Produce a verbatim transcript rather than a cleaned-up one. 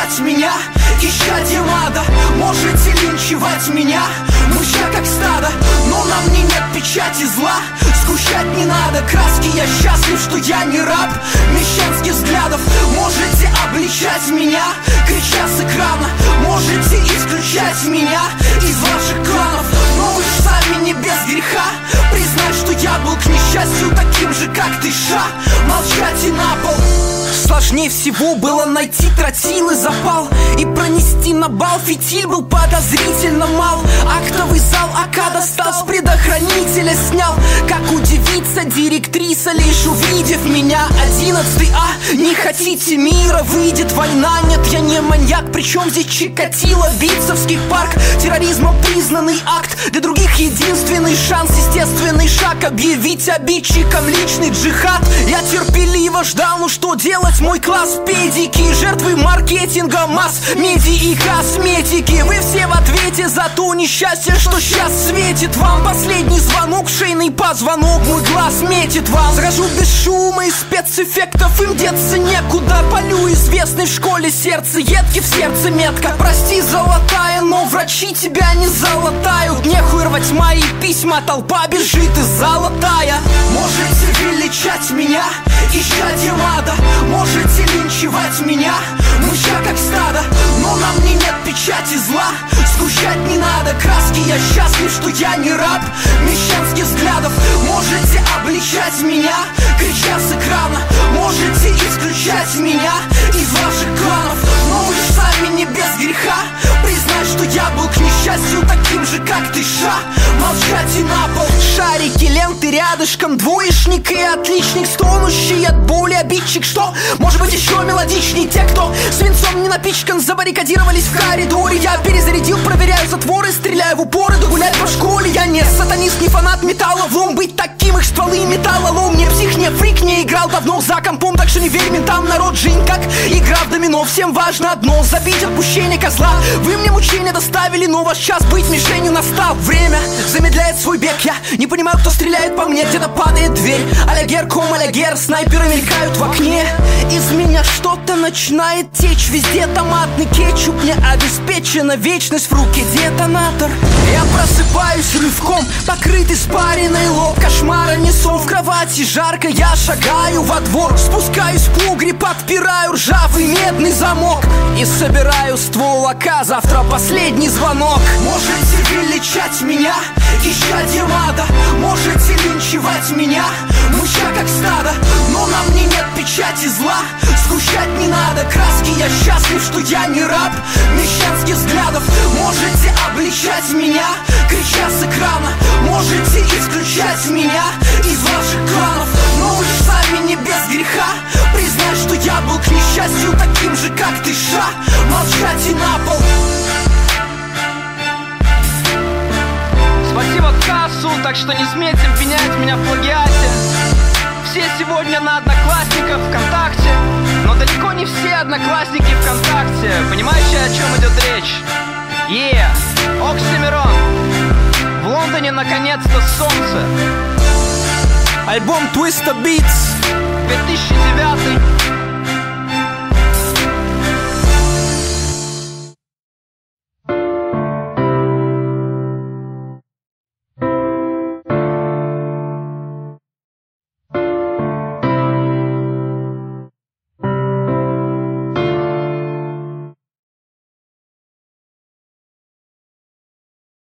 обличать меня, исчадьем ада. Можете линчевать меня, мыча как стадо, но на мне нет печати зла. Сгущать не надо краски, я счастлив, что я не раб мещанских взглядов. Можете обличать меня, крича с экрана, можете исключать меня из ваших кланов, но вы ж сами не без греха. Признать, что я был к несчастью таким же, как ты, ша. Молчать и на пол. Сложнее всего было найти тротилы запал и пронести на бал. Фитиль был подозрительно мал. Актовый зал АК достал, с предохранителя снял. Как удивится директриса, лишь увидев меня. Одиннадцатый А, не хотите мира, выйдет война. Нет, я не маньяк, причем здесь Чикатило, Битцевский парк. Терроризмом признанный акт, для других единственный шанс, естественный шаг. Объявить обидчикам личный джихад. Я терпеливо ждал, ну что делать? Мой класс педики, жертвы маркетинга, масс, меди и косметики. Вы все в ответе за то несчастье, что сейчас светит вам. Последний звонок, шейный позвонок, мой глаз метит вам. Захожу без шума и спецэффектов, им деться некуда. Полю известный в школе сердце, едки в сердце метка. Прости, золотая, но врачи тебя не залатают. Нехуй рвать мои письма, толпа бежит из золотая. Можете величать меня, исчадьем ада. Можете линчевать меня, мыча как стадо, но на мне нет печати зла. Сгущать не надо краски, я счастлив, что я не раб мещанских взглядов. Можете обличать меня, крича с экрана, можете исключать меня из ваших кланов, но вы ж сами не без греха. Признать, что я был к несчастью таким же, как ты, ша. Молчать и на пол. Шарики, ленты рядышком, двоечник и отличник, стонущий от боли обидчик. Что? Может быть еще мелодичней. Те, кто свинцом не напичкан, забаррикадировались в коридоре. Я перезарядил, проверяю затворы, стреляю в упоры, да гулять по школе. Я не сатанист, не фанат металлолом. Быть таким их стволы металлолом. Не псих, не фрик, не играл давно за компом, так что не верь ментам, народ. Жизнь как игра в домино, всем важно одно: забить отпущение козла. Вы мне мучения доставили, но ваш час быть мишенью настал. Время замедляет свой бег, я не понимаю, кто стреляет по мне. Где-то падает дверь, а-ля Герком, а-ля Гер. Снайперы мелькают в окне, из меня что-то начинает течь. Везде томатный кетчуп, мне обеспечена вечность в руке детонатор. Я просыпаюсь рывком, покрыт испаренный лоб. Кошмара несу в кровати, жарко, я шагаю во двор. Спускаюсь в погреб, подпираю ржавый медный замок и собираю ствол АК, завтра последний звонок. Можете величать меня, исчадьем ада. Можете линчевать меня, мыча как стадо, но на мне нет печати зла. Сгущать не надо краски, я счастлив, что я не раб мещанских взглядов. Можете обличать меня, крича с экрана, можете исключать меня из ваших кланов, но вы ж сами не без греха. Признать, что я был к несчастью таким же, как ты, ша. Молчать и на пол. Спасибо кассу, так что не смейте обвинять меня в плагиате. Все сегодня на Одноклассниках, ВКонтакте, но далеко не все одноклассники ВКонтакте. Понимаете, о чем идет речь? Е, yeah. Оксимирон. В Лондоне наконец-то солнце. Альбом Twista Beats две тысячи девятый.